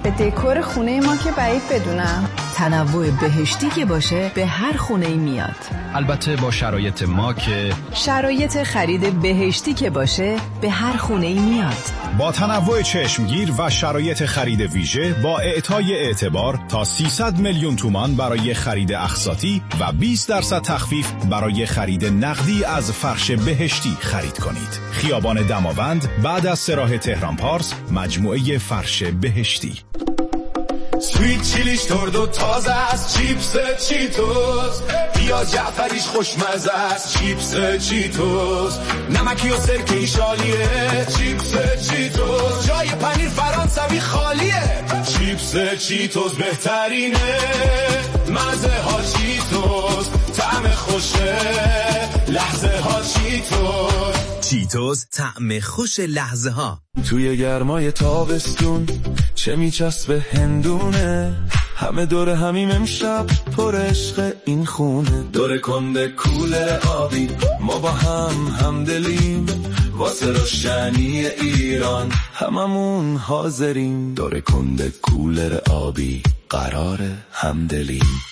دکور خونه ما که بعید بدونم. تنوع بهشتی که باشه به هر خونه‌ای میاد. البته با شرایط ما که شرایط خرید بهشتی که باشه به هر خونه‌ای میاد. با تنوع چشمگیر و شرایط خرید ویژه با اعطای اعتبار تا 300 میلیون تومان برای خرید اقساطی و 20% تخفیف برای خرید نقدی از فرش بهشتی خرید کنید. خیابان دماوند بعد از سراح تهران پارس، مجموعه فرش بهشتی. سویت چیلیش ترد و تازه است، چیپس چیتوس بیا جعفریش خوشمزه است، چیپس چیتوس نمکی و سرکه شالیه، چیپس چیتوس جای پنیر فرانسوی خالیه، چیپس چیتوس بهترینه، مزه ها چیتوس طعم خوشه، لحظه ها چیتوس، چیتوس طعم خوش لحظه ها. توی گرمای تابستون چه میچسبه هندونه، همه دور همیم امشب پر عشق این خونه، دور کنده کولر آبی ما با همدلیم، واسه روشنی ایران هممون حاضریم، دور کنده کولر آبی قراره همدلیم.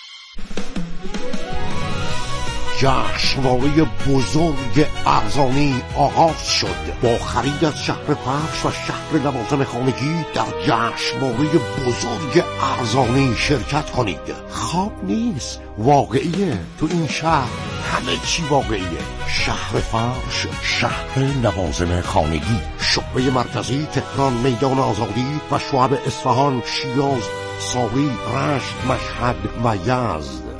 جشنواره بزرگ ارزانی آغاز شد. با خرید از شهر فرش و شهر لوازم خانگی در جشنواره بزرگ ارزانی شرکت کنید. خواب نیست، واقعیه. تو این شهر همه چی واقعیه. شهر فرش، شهر لوازم خانگی، شعبه مرکزی تهران، میدان آزادی و شعب اصفهان، شیراز، ساری، رشت، مشهد و یزد.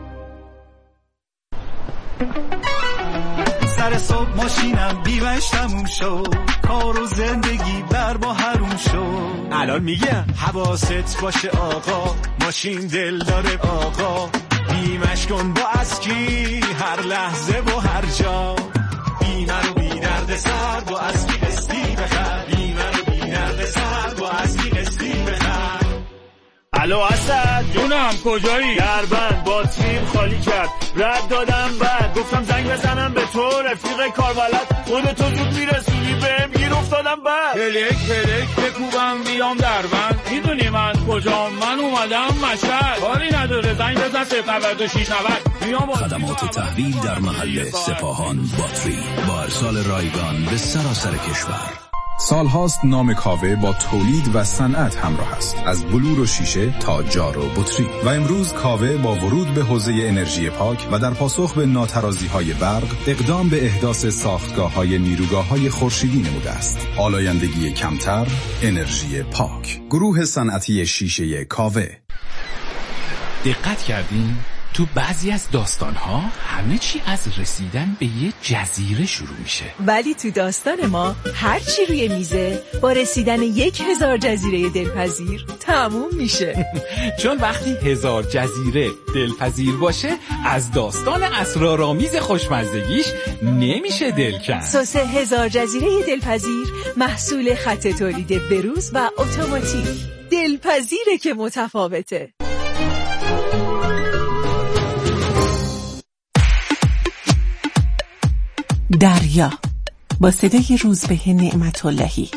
سر صبح ماشینم بیمش تموم شد، کار و زندگی بر با حروم شد. الان میگم حواست باشه آقا، ماشین دل داره آقا، بیمش کن با اسکی هر لحظه و هر جا، بیمه رو بی درد سر با اسکی قسطی بخر، بیمه رو بی درد سر با اسکی قسطی بخر. الو اسد جونم کجایی؟ دربند باتریم خالی کرد، رد دادم بعد گفتم زنگ بزنم به تو، رفیق کاربلد خودتو زود میرسونی بهم، گیر افتادم بعد هلک بکوبم بیام دربند، میدونی من کجام؟ من اومدم مشهد، کاری نداره زنگ بزن 09690 میام. خدمات تحویل در محل سپاهان باتری با ارسال رایگان به سراسر کشور. سالهاست نام کاوه با تولید و صنعت همراه است، از بلور و شیشه تا جار و بطری، و امروز کاوه با ورود به حوزه انرژی پاک و در پاسخ به ناترازی‌های برق اقدام به احداث ساختگاه‌های نیروگاه‌های خورشیدی نموده است. آلایندگی کمتر، انرژی پاک. گروه صنعتی شیشه کاوه. دقت کردین؟ تو بعضی از داستان‌ها همه چی از رسیدن به یه جزیره شروع میشه، ولی تو داستان ما هر چی روی میزه با رسیدن 1000 جزیره دلپذیر تموم میشه. چون وقتی 1000 جزیره دلپذیر باشه از داستان اسرارآمیز خوشمزدگیش نمیشه دل کند. سس 1000 جزیره دلپذیر محصول خط تولید بروز و اتوماتیک، دلپذیره که متفاوته. دریا با صدای روزبه نعمت‌اللهی.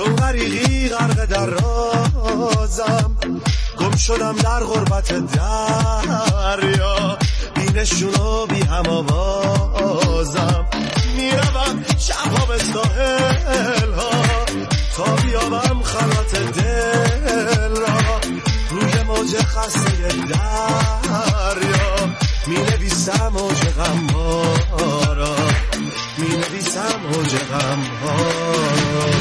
چون غریقی غرق در رازم، گم شدم در غربت دریا، بی نشون و بی هم آوازم، میروم شبها به ساحل ها تا بیابم خلوت دل را، روی موج خسته دریا می نویسم موج غم ها را، می نویسم موج غم ها را.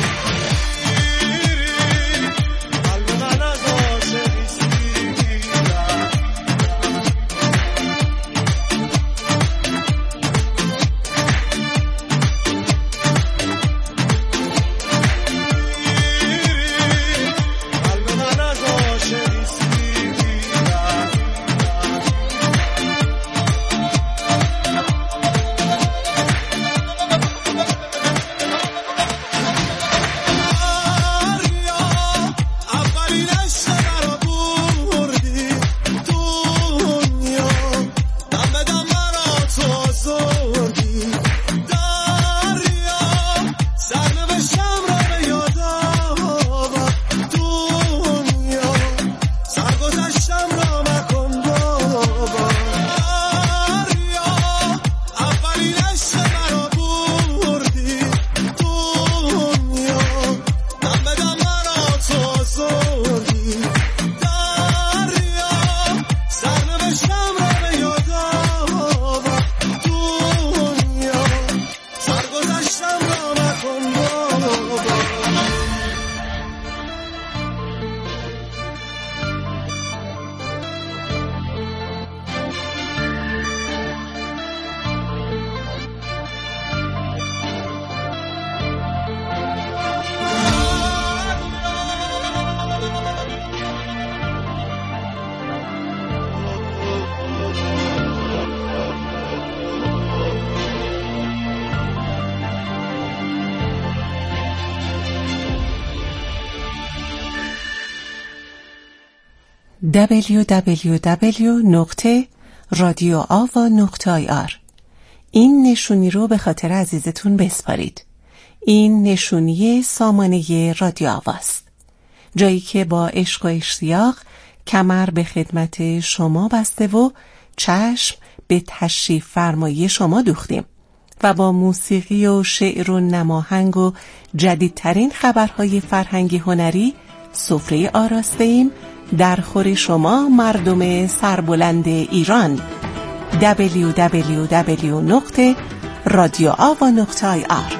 www.radioava.ir. این نشونی رو به خاطر عزیزتون بسپارید. این نشونی سامانه رادیو آواست، جایی که با عشق و اشتیاق کمر به خدمت شما بسته و چشم به تشریف فرمایی شما دوختیم و با موسیقی و شعر و نماهنگ و جدیدترین خبرهای فرهنگی هنری سفره آراسته ایم در خور شما مردم سربلند ایران. www.radioava.ir.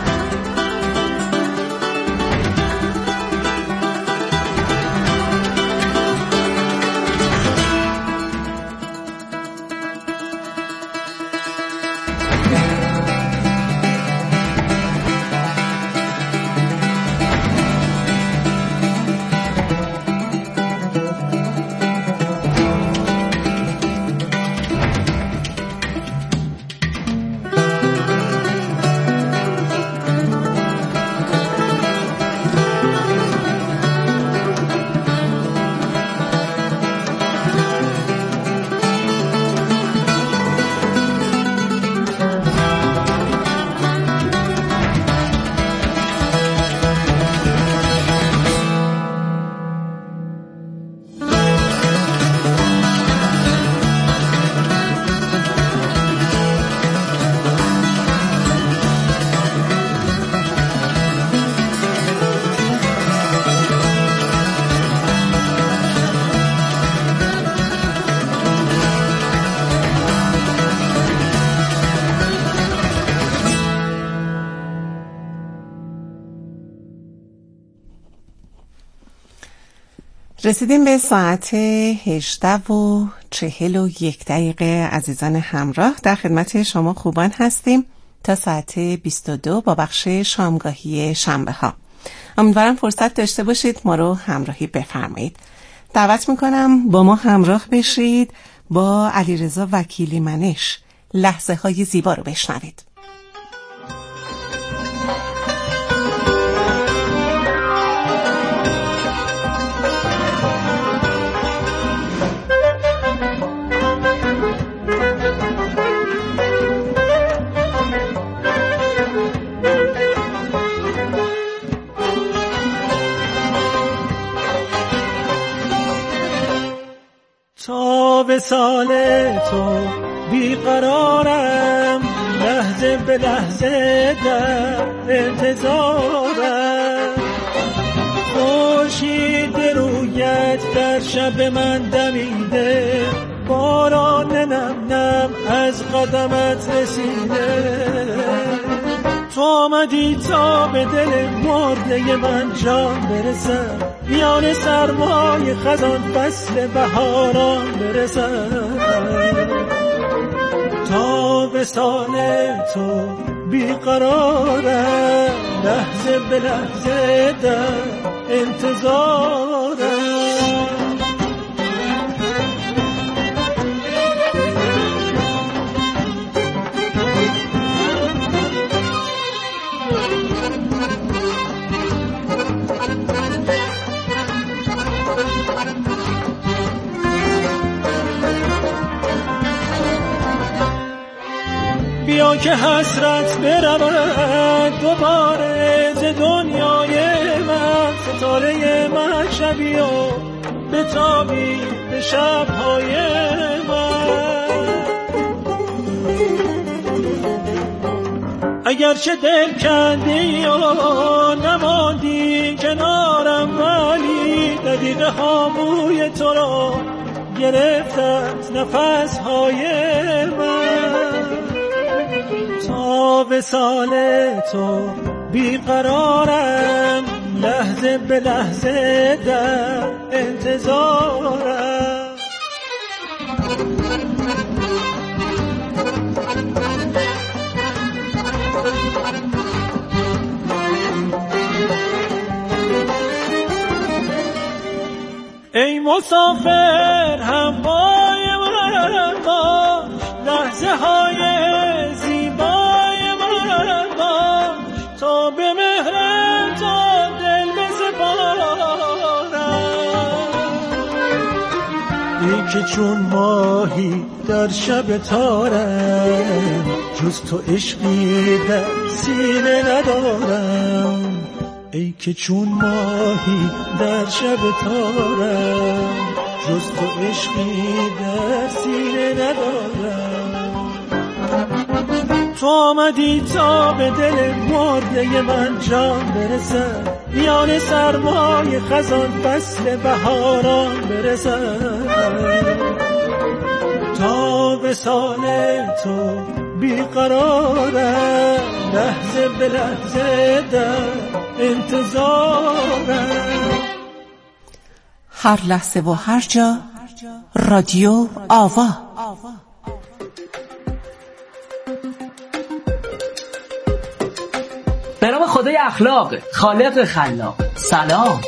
رسیدیم به ساعت 18:41 عزیزان همراه. در خدمت شما خوبان هستیم تا ساعت 22 با بخش شامگاهی شنبه ها. امیدوارم فرصت داشته باشید ما رو همراهی بفرمایید. دعوت میکنم با ما همراه بشید، با علیرضا وکیلی منش لحظه های زیبا رو بشنوید. تا وصال تو بیقرارم، لحظه به لحظه در انتظارم. خورشید رویت در شب من دمیده، باران نم نم از قدمت رسیده. تو آمدی تا به دل مرده من جان برسم، میان سرمای خزان فصل بهاران برسم. تا وصال تو بیقرارم، لحظه به لحظه در انتظارم. بیا که حسرت برود دوباره ز دنیای من، ستاره من شبی و بتابی به شبهای من. اگرچه دل کندی و نماندی کنارم، ولی دقیقه ها بوی تو را گرفتت نفسهای من. تا وصال تو بیقرارم، لحظه به لحظه در انتظارم. ای مسافر همپای من باش، لحظه های زیبای من باش، تا به مهر تو دل بسپارم. ای که چون ماهی در شب تارم، جز تو عشقی در سینه ندارم. ای که چون ماهی در شب تارم، جز تو عشقی در سینه ندارم. تو آمدی تا به دل مرده من جان برسم، میان سرمای خزان فصل بهاران برسم. تا وصال تو بیقرارم، لحظه به لحظه در انتظارم. هر لحظه و هر جا، رادیو آوا. به نام خدای اخلاق، خالق خلاق. سلام.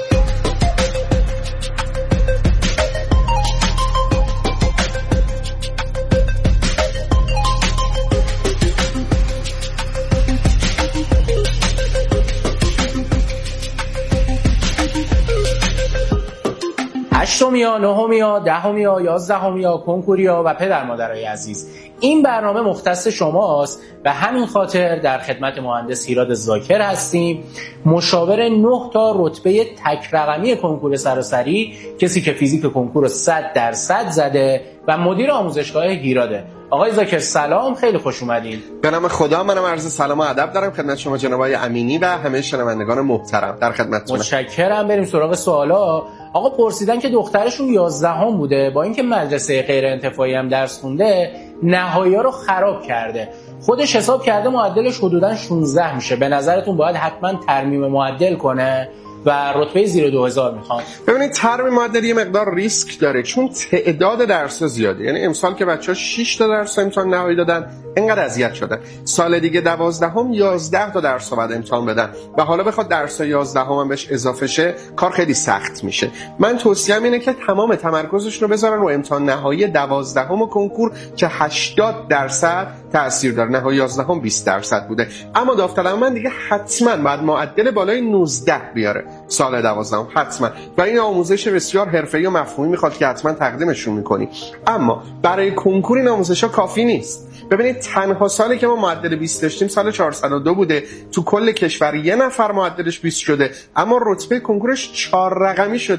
هشتمیا، نهمیا، دهمیا، یازدهمیا، کنکوریا و پدر مادرای عزیز، این برنامه مختص شماست و همین خاطر در خدمت مهندس هیراد ذاکر هستیم، مشاور 9 تا رتبه تک رقمی کنکور سراسری، کسی که فیزیک کنکور رو 100% زده و مدیر آموزشگاه هیراده. آقای ذاکر سلام، خیلی خوش اومدین. به نام خدا، منم عرض سلام و ادب دارم خدمت شما جناب آقای امینی و همه شنوندگان محترم. در خدمتتونم. متشکرم. بریم سراغ سوالا. آقا پرسیدن که دخترشون 11 بوده، با اینکه مدرسه غیر انتفاعی هم درس خونده، نهایی‌ها رو خراب کرده. خودش حساب کرده معدلش حدوداً 16 میشه. به نظرتون باید حتما ترمیم معدل کنه و رتبه زیر 2000 میخوان؟ ببینید ترمیم معدل یه مقدار ریسک داره، چون تعداد درس‌ها زیاده. یعنی امسال که بچه‌ها 6 تا درس امتحان نهایی دادن، اینقدر اذیت شدن. سال دیگه 12 11 تا درس بعد امتحان بدن و حالا بخواد درس 11 هم بهش اضافه شه، کار خیلی سخت میشه. من توصیه‌ام اینه که تمام تمرکزشون رو بذارن رو امتحان نهایی 12 و کنکور که 80% تاثیر داره. نهایی 11 20% بوده. اما داوطلب من دیگه حتما بعد معدل بالای 19 بیاره سال 12 حتما، و این آموزش بسیار حرفه‌ای و مفهومی میخواد که حتما تقدیمشون میکنی. اما برای کنکور این آموزش‌ها کافی نیست. ببینید تنها سالی که ما معدل 20 داشتیم سال 402 بوده، تو کل کشور یه نفر معدلش 20 شده، اما رتبه کنکورش 4 رقمی شده.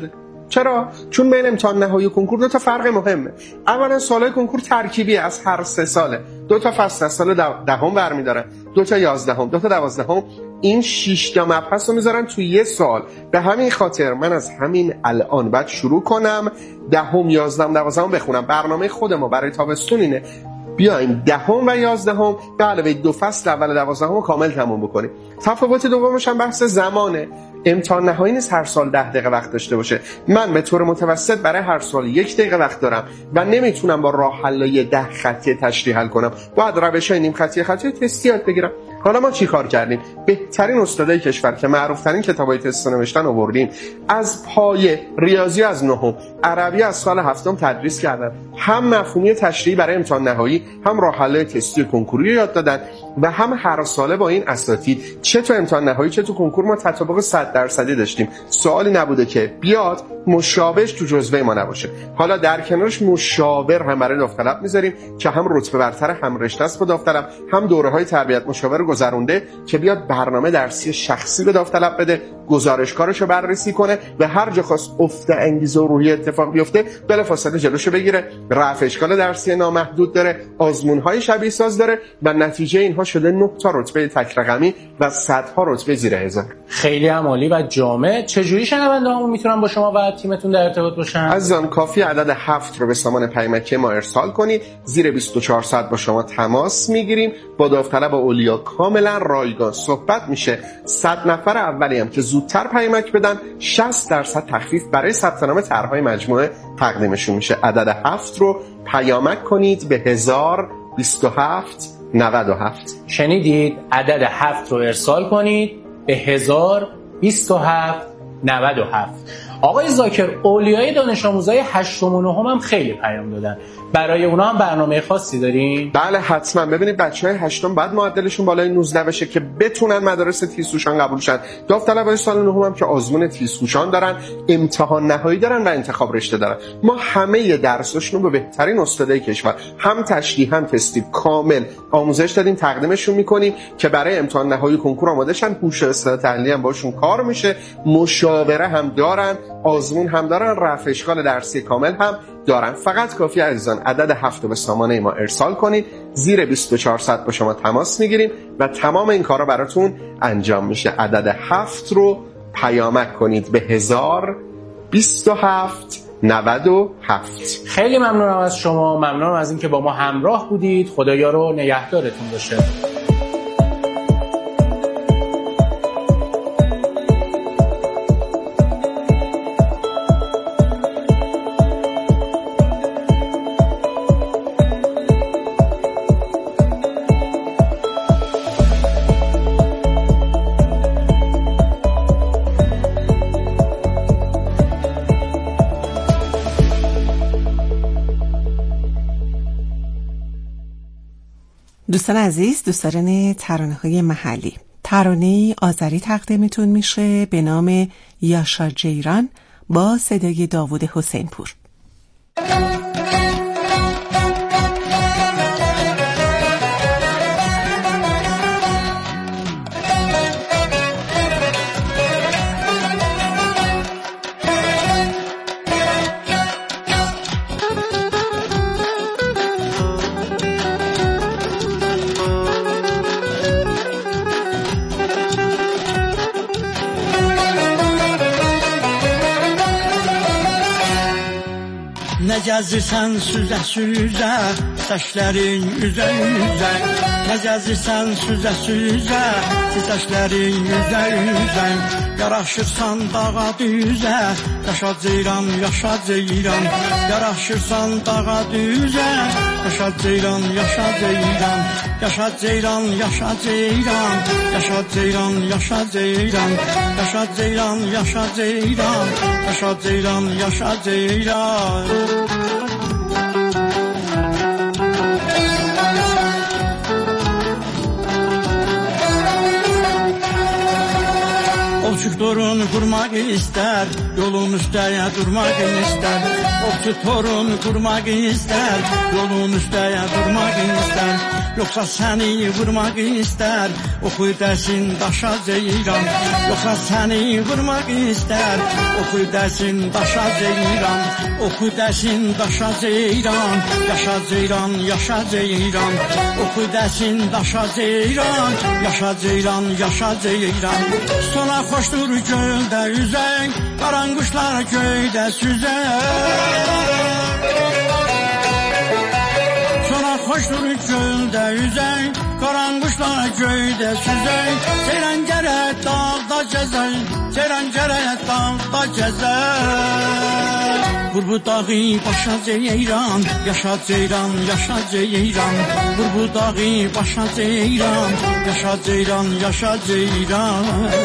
چرا؟ چون بین امتحان نهایی و کنکور 2 تا فرق مهمه. اولا سوالای کنکور ترکیبی از هر 3 ساله. 2 تا فصل از سال دهم برمی‌دارن، 2 تا 11ام، 2 تا 12ام. این 6 تا مبحث رو میذارن توی یه سال. به همین خاطر من از همین الان باید شروع کنم 10ام، 11ام، 12ام بخونم. برنامه خود ما برای تابستون اینه بیایم 10ام و 11ام به علاوه 2 فصل اول 12ام رو کامل تموم بکنیم. تفاوت دومش هم بحث زمانه. امتحان نهایی نیست هر سال 10 دقیقه وقت داشته باشه. من به طور متوسط برای هر سال 1 دقیقه وقت دارم و نمیتونم با راه حل‌های 10 خطی تشریح حل کنم. باید روش‌های نیم خطی تستی یاد بگیرم. حالا ما چی کار کردیم؟ بهترین استادای کشور که معروف‌ترین کتابای تست نوشتن آوردیم. از پایه ریاضی از 9ام، عربی از سال 7م تدریس کردن. هم مفهومی تشریحی برای امتحان نهایی، هم راه حل‌های تستی کنکوری یاد دادن و هم هر ساله با این اساتید چه تو امتحان نهایی چه تو کنکور ما تطابق 100% داشتیم. سوالی نبوده که بیاد مشابهش تو جزوه ما نباشه. حالا در کنارش مشاور هم برای داوطلب میذاریم که هم رتبه برتر، هم رشته است با داوطلب، هم دوره‌های تربیت مشاور گذرونده که بیاد برنامه درسی شخصی به داوطلب بده، گزارشکارشو بررسی کنه و هر جا خواست افت انگیزه و روحی اتفاق بیفته بلافاصله جلوشو بگیره. رفع اشکال درسی نامحدود داره، آزمون‌های شبیه ساز داره و نتیجه اینها شده 9 تا رتبه تک رقمی و صدها رتبه زیر 1000. خیلی عالی و جامع. چجوری شنونده‌هامون میتونن با شما و تیمتون در ارتباط باشن؟ عزیزان کافی عدد 7 رو به سامان پیامکی ما ارسال کنید. زیر 24 ساعت با شما تماس میگیریم. با داوطلب و اولیا کاملا رایگان صحبت میشه. 100 نفر اولی هم که زودتر پیامک بدن 60% تخفیف برای ثبت نام طرح‌های مجموعه تقدیمشون میشه. عدد 7 رو پیامک کنید به 102797. شنیدید؟ عدد 7 رو ارسال کنید به 102797. آقای ذاکر، اولیای دانش آموزای 8م و 9م هم خیلی پیام دادن. برای اونا هم برنامه خاصی دارین؟ بله حتما. ببینید بچهای 8م بعد معدلشون بالای 19 بشه که بتونن مدارس تیزهوشان قبول شن. داوطلبای سال 9 هم که آزمون تیزهوشان دارن، امتحان نهایی دارن و انتخاب رشته دارن. ما همه درساشون رو به بهترین استادای کشور، هم تشریح هم تستی کامل آموزش دادیم، تقدیمشون میکنیم که برای امتحان نهایی کنکور آماده شن. هوش اصلاح تحلیلی هم باشون کار میشه، مشاوره هم دارن، آزمون هم دارن، رفع اشکال درسی کامل هم دارن. فقط کافی عزیزان عدد 7 رو به سامانه ما ارسال کنید. زیر 24 ساعت با شما تماس میگیریم و تمام این کارا براتون انجام میشه. عدد 7 رو پیامک کنید به 102797. خیلی ممنونم از شما، ممنونم از اینکه با ما همراه بودید. خدایا رو نگهدارتون باشه. دوستان عزیز، دوستان ترانه‌های محلی، ترانه آذری تقدیمتون میشه به نام یاشا جیران با صدای داوود حسین پور. Necəzirsən süzə-süzə, saçların üzə-üzə. Necəzirsən süzə-süzə, saçların üzə-üzə. Yaraşırsan dağa düzə, yaşa ceyran, yaşa ceyran. Yaraşırsan dağa düzə, yaşa ceyran, yaşa ceyran. Yaşa ceyran, yaşa ceyran. Yaşa ceyran, yaşa ceyran. Yaşa ceyran, yaşa ceyran. Yaşa ceyran, yaşa ceyran. Ovçuk torun kurmak ister, yolun üstəyə durmak ister. Ovçuk torun kurmak ister, yolun üstəyə durmak ister. Yoksa səni vurmaq istər Oxu dəsin daşa ceyran Yoksa səni vurmaq istər Oxu dəsin daşa ceyran Oxu dəsin daşa ceyran Yaşa ceyran, yaşa ceyran Oxu dəsin daşa ceyran Yaşa ceyran, yaşa ceyran Sona xoşdur göldə üzək Qaranquşlar göydə süzək Sona xoşdur göldə üzək Qaranquşlar göydə süzək Ceyran gərək dağda gəzək Ceyran gərək dağda gəzək Vur bu dağı başa ceyran Yaşa ceyran, yaşa ceyran Vur bu dağı başa ceyran Yaşa ceyran, yaşa ceyran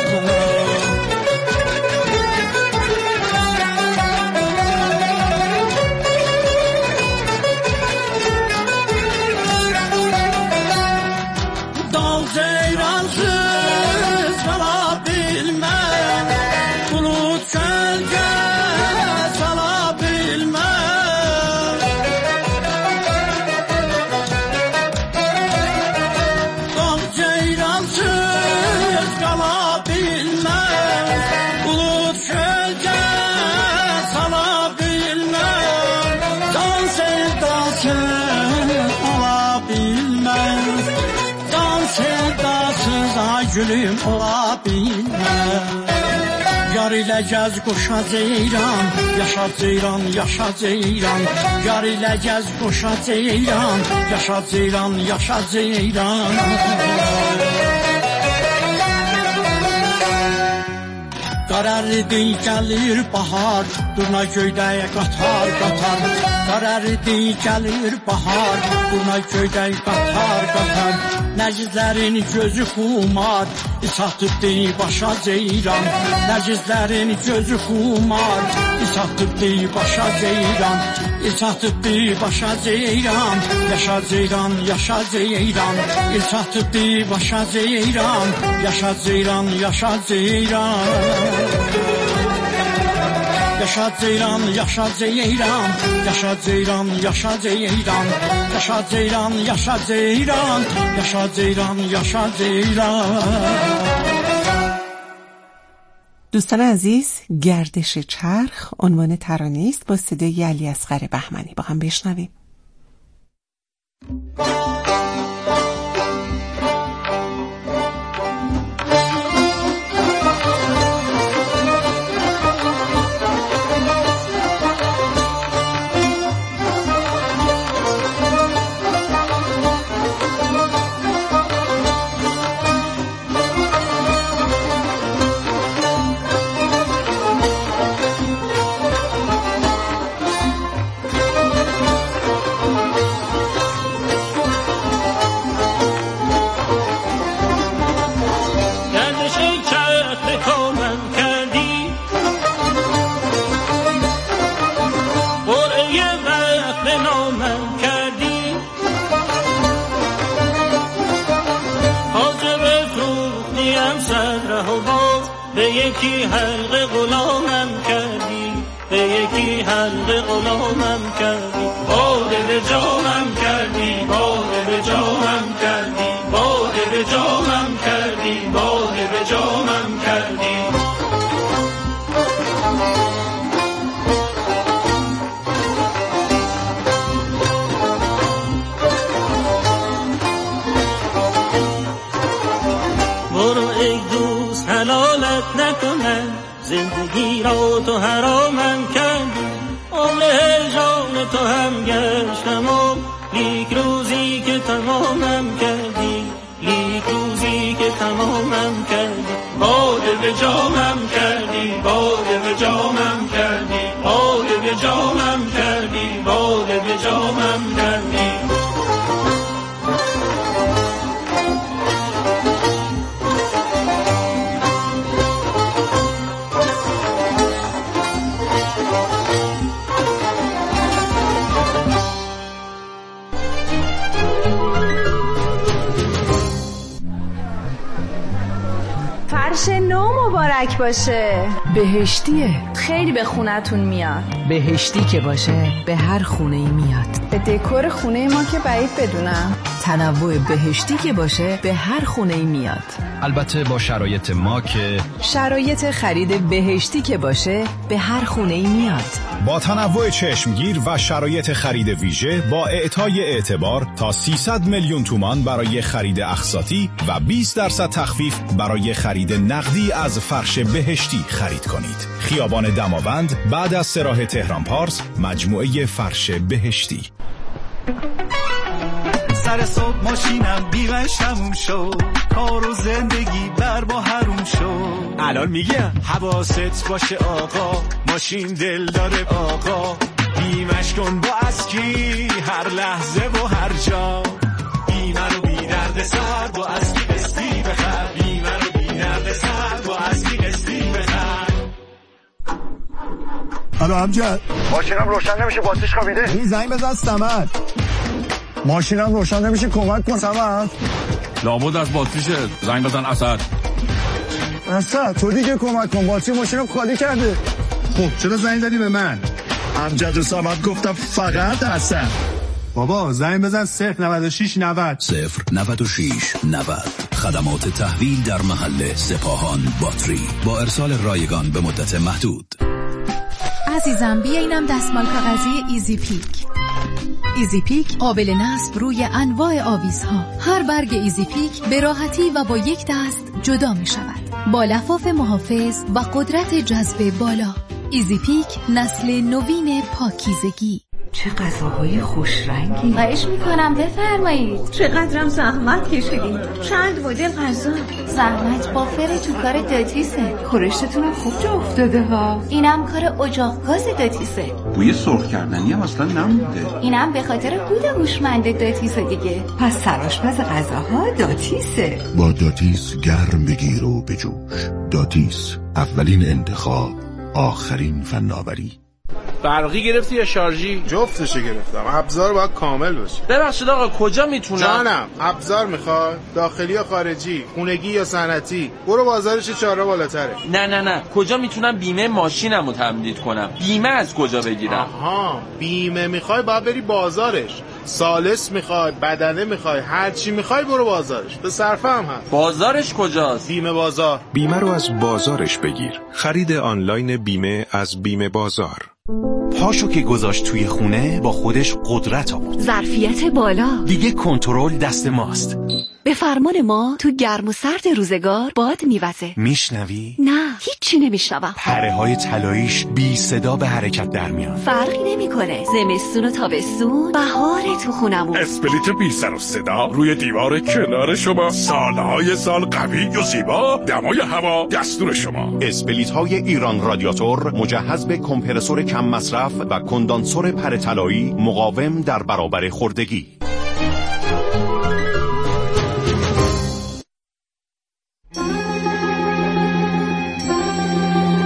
Gülüm ola bilmez Yar ilə gəz qoşa ceyran Yaşa ceyran, yaşa ceyran Yar ilə gəz qoşa ceyran Yaşa ceyran, yaşa ceyran Qarərdi gəlir bahar Durna göydə qatar, qatar Qarərdi gəlir bahar Durna göydə qatar, qatar Nəcizlərin gözü xumar İsatıbdı başa ceyran Nəcizlərin gözü xumar İsatıbdı başa ceyran İsatıbdı başa ceyran Yaşa ceyran, yaşa ceyran İsatıbdı başa ceyran Yaşa ceyran, yaşa ceyran Yaşa ceyran, yaşa ceyran Yaşa ceyran, yaşa ceyran Yaşa ceyran, yaşa ceyran Yaşa ceyran, yaşa ceyran دوستان عزیز گردش چرخ عنوان ترانه است با صدای علیاصغر بهمنی با هم بشنویم یکی حلقه غلامم کردی به یکی حلقه غلامم کردی باده به جامم کردی باده به جامم کردی باده به جامم کردی باده به جامم کردی برو ای دوست حلالت نکنم زندگی را تو حرامم کردی عمر هجران تو هم گشتم و لیک روزی که تمامم کردی لیک روزی که تمامم کردی باده به جامم کردی باده به جامم کردی باده به جامم کردی باده به جامم کردی فرش نو مبارک پاک باشه بهشتیه. خیلی به خونتون میاد. بهشتی که باشه به هر خونه ای میاد. به دکور خونه ما که بعید بدونم. تنوع بهشتی که باشه به هر خونه ای میاد. البته با شرایط ما که شرایط خرید بهشتی که باشه به هر خونه ای میاد. با تنوع چشمگیر و شرایط خرید ویژه با اعطای اعتبار تا 300 میلیون تومان برای خرید اقساطی و 20% تخفیف برای خرید نقدی از فرش بهشتی خرید کنید. خیابان دماوند بعد از سراح تهران پارس، مجموعه فرش بهشتی. سر صبح ماشینم بیمش تموم شد، کار و زندگی بر با حروم شد. الان میگم حواست باشه آقا، ماشین دل داره آقا. بیمش کن با اسکی هر لحظه و هر جا. بیمه رو بی درد سر با اسکی قسطی بخر. بیمه رو بی درد سر با اسکی قسطی بخر. الو امجد، ماشینم روشن نمیشه، باتریش خوابیده. این زنگ بزن سمد. ماشینم روشن نمیشه، کمک کن سمد. لابد از باتریشه، زنگ بزن اسد. اسد تو دیگه کمک کن، باتری ماشینم خالی کرده. خب چرا زنگ زدی به من؟ امجد و سمد گفتم فقط اسد. بابا زنگ بزن 096 90 096 90. خدمات تحویل در محل سپاهان باتری با ارسال رایگان به مدت محدود. عزیزم بیا اینم دستمال کاغذی ایزی پیک. ایزی پیک قابل نصب روی انواع آویزها. هر برگ ایزی پیک به راحتی و با یک دست جدا می شود، با لفاف محافظ و قدرت جذب بالا. ایزی پیک نسل نوین پاکیزگی. چه غذاهای خوش رنگی. خواهش میکنم بفرمایید. چقدرم زحمت کشیدین. چند مدل غذا. زحمت بافر تو کار داتیسه. خورشتتون خوب جا افتاده ها. اینم کار اجاق گاز داتیسه. بوی سرخ کردنی هم اصلا نمونده. اینم به خاطر دود هوشمند داتیسه دیگه. پس سرآشپز غذاها داتیسه. با داتیس گرم بگیر و بجوش. داتیس، اولین انتخاب، آخرین فناوری. برقی گرفتی یا شارژی؟ جفتشو گرفتم. ابزار باید کامل باشه. ببخشید آقا کجا میتونم؟ جانم، ابزار میخوای؟ داخلی یا خارجی؟ خونگی یا صنعتی؟ برو بازارش 4 بالاتره. نه کجا میتونم بیمه ماشینمو تمدید کنم؟ بیمه از کجا بگیرم؟ آها، بیمه میخوای باید بری بازارش. سالس میخوای، بدنه میخوای، هر چی میخوای برو بازارش. به صرفه هم هست. بازارش کجاست؟ بیمه بازار. بیمه رو از بازارش بگیر. خرید آنلاین بیمه از بیمه بازار. پاشو که گذاشت توی خونه با خودش قدرت آورد. ظرفیت بالا. دیگه کنترل دست ماست. به فرمان ما تو گرم و سرد روزگار باد میوزه. میشنوی؟ نه هیچی نمیشنوم. پره های طلاییش بی صدا به حرکت در میان. فرقی نمیکنه. زمستون و تابستون بهار تو خونمون. اسپلیت بی سر و صدا روی دیوار کنار شما. سالهای سال قوی و زیبا. دمای هوا دستور شما. اسپلیت های ایران رادیاتور مجهز به کمپرسور کم مصرف و کندانسور پره طلایی مقاوم در برابر خوردگی.